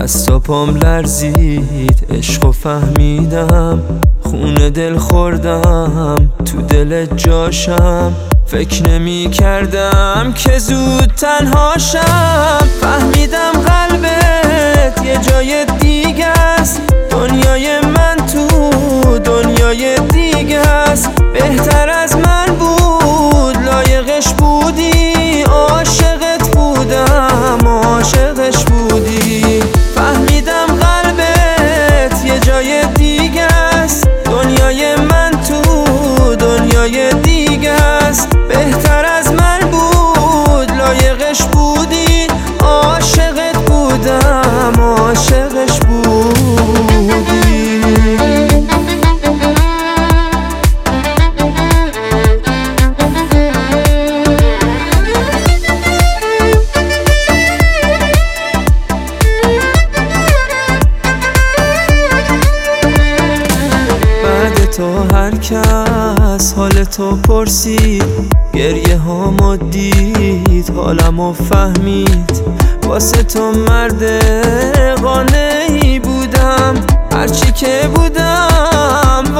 دست و پام لرزید، عشقو فهمیدم، خونه دل خوردم، تو دلت جاشم. فکر نمی کردم که زود تنهاشم. فهمیدم قلبت یه جای دیگه است، دنیای من تو دنیای دیگه است. بهتر از من بود، لایقش بودی، عاشقت بودم، عاشقش بودی. فهمیدم قلبت یه جای دیگه است، دنیای من تو دنیای دیگه است. بهتر از من بود، لایقش بودی، عاشقت بودم، عاشقش بودی. تو هر کس حال تو پرسید، گریه هامو دید، حالمو فهمید. واسه تو مرد قانعی بودم، هرچی که بودم